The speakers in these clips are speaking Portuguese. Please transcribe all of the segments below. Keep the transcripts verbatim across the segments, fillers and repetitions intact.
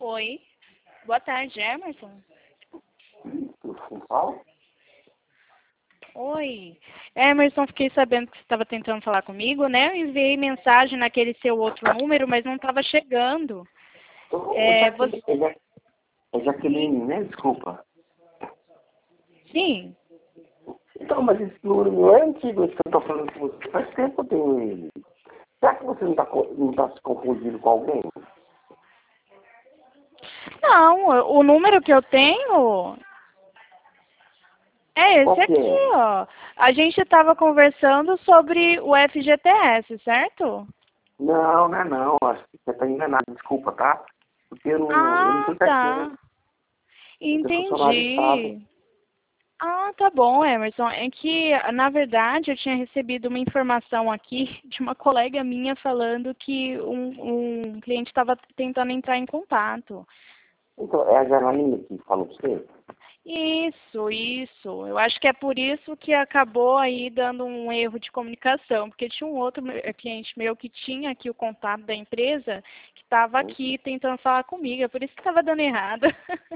Oi, boa tarde, Emerson. São Paulo? Oi, Emerson, fiquei sabendo que você estava tentando falar comigo, né? Eu enviei mensagem naquele seu outro número, mas não estava chegando. É, você... É, Ja- é Jaqueline, né? Desculpa. Sim. Então, mas esse número não é antigo, esse que eu estou falando com você. Faz tempo que eu tenho ele. Será que você não está não tá se confundindo com alguém? Não, o número que eu tenho é esse Qual que aqui, é? ó. A gente estava conversando sobre o F G T S, certo? Não, não é não. Acho que você está enganado. Desculpa, tá? Porque eu não, eu não Ah, tenho carteira. tá. Eu tenho funcionário estável. Entendi. Ah, tá bom, Emerson. É que, na verdade, eu tinha recebido uma informação aqui de uma colega minha falando que um, um cliente estava tentando entrar em contato. Então, é a Janaína que falou pra você? Isso, isso. Eu acho que é por isso que acabou aí dando um erro de comunicação, porque tinha um outro me- cliente meu que tinha aqui o contato da empresa, que estava aqui tentando falar comigo, é por isso que estava dando errado.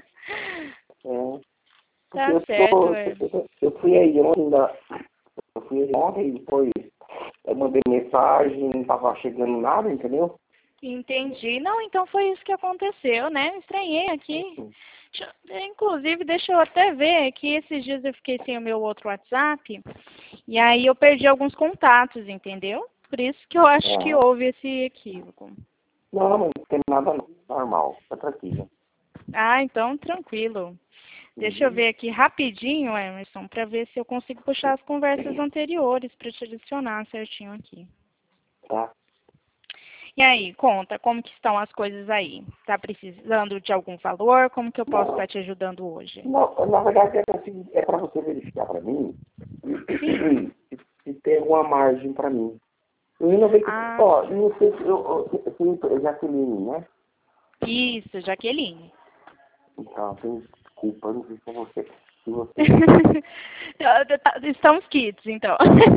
É. Porque Tá eu, certo, tô, Emerson. eu, eu fui aí ontem, da, eu fui aí ontem e depois eu mandei mensagem, não tava chegando nada, entendeu? Entendi. Não, então foi isso que aconteceu, né? Estranhei aqui. Deixa- Inclusive, deixa eu até ver que esses dias eu fiquei sem o meu outro WhatsApp e aí eu perdi alguns contatos, entendeu? Por isso que eu acho que É. houve esse equívoco. Não, não tem nada não. Normal, tá tranquilo. Ah, então tranquilo. Deixa eu Uhum. ver aqui rapidinho, Emerson, para ver se eu consigo puxar as conversas anteriores para te adicionar certinho aqui. Tá. E aí, conta, como que estão as coisas aí? Tá precisando de algum valor? Como que eu posso estar Não, te ajudando hoje? não, na verdade é, assim, é para você verificar para mim Sim. se, se tem alguma margem para mim. Eu renovei, Ah, ó, não sei se eu, eu, eu, eu já Jaqueline, né? isso, Jaqueline. Então, tem desculpa, eu não sei se é você, se você. Estamos kits, então.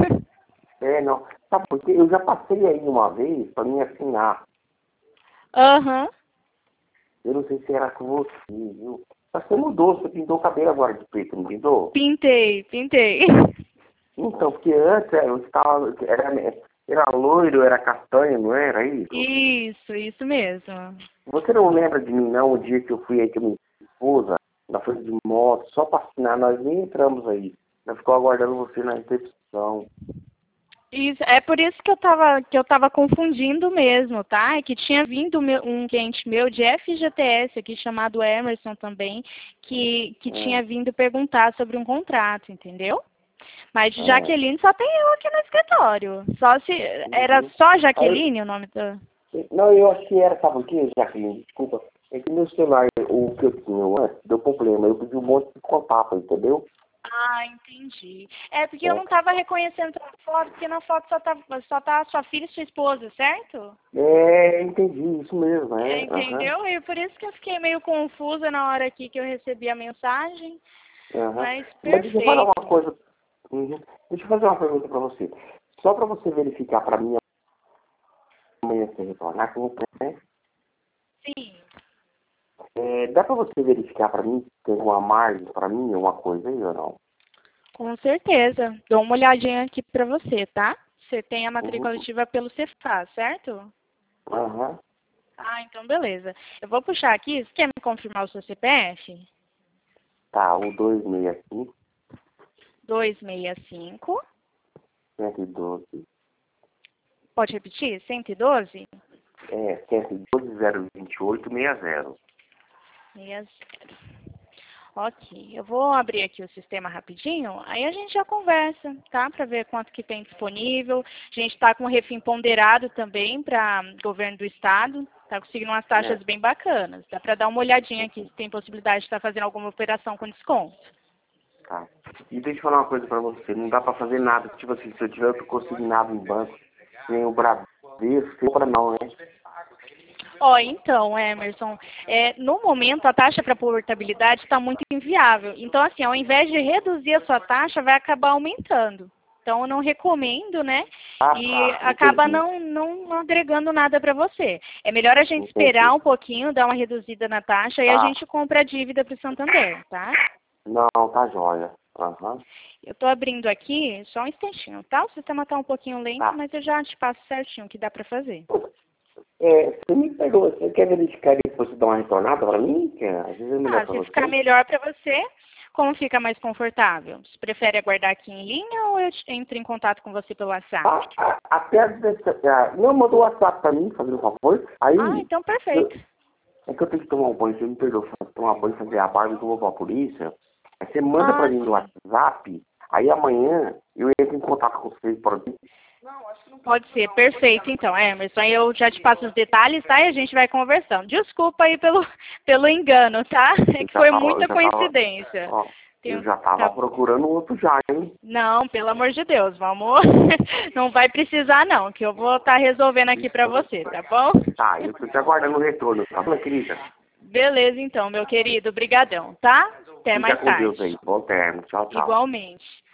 É, não. Sabe por quê? Eu já passei aí uma vez para mim assinar. Aham. Eu não sei se era com você, viu? Mas você mudou, você pintou o cabelo agora de preto, não pintou? Pintei, pintei. Então, porque antes eu estava, era, era loiro, era castanho, não era isso? Isso, isso mesmo. Você não lembra de mim, não, o dia que eu fui aí com a minha esposa, na frente de moto, só para assinar, nós nem entramos aí. Nós ficamos aguardando você na recepção. Isso, é por isso que eu tava, que eu tava confundindo mesmo, tá? É que tinha vindo meu- um cliente meu de F G T S aqui, chamado Emerson também, que, que É, tinha vindo perguntar sobre um contrato, entendeu? Mas de é. Jaqueline só tem eu aqui no escritório. Só se. Era Uhum. só Aí, Jaqueline o nome da. não, eu acho que era, sabe o que, Jaqueline? Desculpa. É que meu celular, o que eu tinha antes, deu problema. Eu pedi um monte de contato, entendeu? Ah, entendi. É porque eu É, não estava reconhecendo a foto, porque na foto só tá, só tá sua filha e sua esposa, certo? é entendi, isso mesmo, É, é. Aham, entendeu? E por isso que eu fiquei meio confusa na hora aqui que eu recebi a mensagem. aham. Mas Mas deixa eu falar uma perfeito. coisa. Uhum. Deixa eu fazer uma pergunta para você. Só para você verificar para mim amanhã você retornar, que eu vou, né? Sim, É, dá para você verificar para mim se tem alguma margem para mim, alguma coisa aí ou não? com certeza. Dou uma olhadinha aqui pra você, tá? Você tem a matrícula Uhum. ativa pelo Cefaz, certo? Aham. Ah, então beleza. Eu vou puxar aqui. Você quer me confirmar o seu C P F? Tá, o duzentos e sessenta e cinco, duzentos e sessenta e cinco. cento e doze, Pode repetir? cento e doze? é, cento e doze, zero vinte e oito, sessenta. sessenta. Ok, eu vou abrir aqui o sistema rapidinho, aí a gente já conversa, tá? Para ver quanto que tem disponível. A gente está com o refim ponderado também para governo do estado, tá conseguindo umas taxas É, bem bacanas. Dá para dar uma olhadinha aqui se tem possibilidade de estar fazendo alguma operação com desconto. tá. E deixa eu falar uma coisa para você, não dá para fazer nada, tipo assim, se eu tiver outro consignado em banco, nem o Bradesco, compra não, né? Ó, então, Emerson, é, no momento a taxa para portabilidade está muito inviável. Então, assim, ao invés de reduzir a sua taxa, vai acabar aumentando. Então eu não recomendo, né? Ah, E tá, acaba entendi. não, não agregando nada para você. É melhor a gente esperar Entendi. um pouquinho, dar uma reduzida na taxa e a Tá. gente compra a dívida para o Santander, tá? Não, tá jóia. Aham. Eu tô abrindo aqui, só um instantinho, tá? O sistema tá um pouquinho lento, Tá. mas eu já te passo certinho o que dá para fazer. É, você me perdoa, você quer verificar e depois você dá uma retornada pra mim? Que às vezes é melhor Ah, pra se ficar você. melhor para você, como fica mais confortável? Você prefere aguardar aqui em linha ou eu te- entro em contato com você pelo WhatsApp? Ah, ah, até às vezes, ah, não, mandou o WhatsApp pra mim, fazendo um favor. Aí, Ah, então eu- perfeito. é que eu tenho que tomar um banho, você me perdoa, tomar banho, fazer a barba que eu vou pra polícia. Aí você manda pra Ah, mim no sim. WhatsApp, aí amanhã eu entro em contato com vocês por mim. Pode ser, perfeito então, Emerson. Aí eu já te passo os detalhes, tá? E a gente vai conversando. Desculpa aí pelo, pelo engano, tá? É Eu que já foi tava, eu muita já tava, coincidência. ó, eu Tenho- já tava tá- procurando outro já, hein? Não, pelo amor de Deus, vamos. Não vai precisar não, que eu vou estar resolvendo aqui pra você, tá bom? Tá, eu tô te aguardando o retorno, tá bom, querida? Beleza então, meu querido. Brigadão, tá? Até Fica mais com Deus aí. tarde. Bom termo. Tchau, tchau. Igualmente.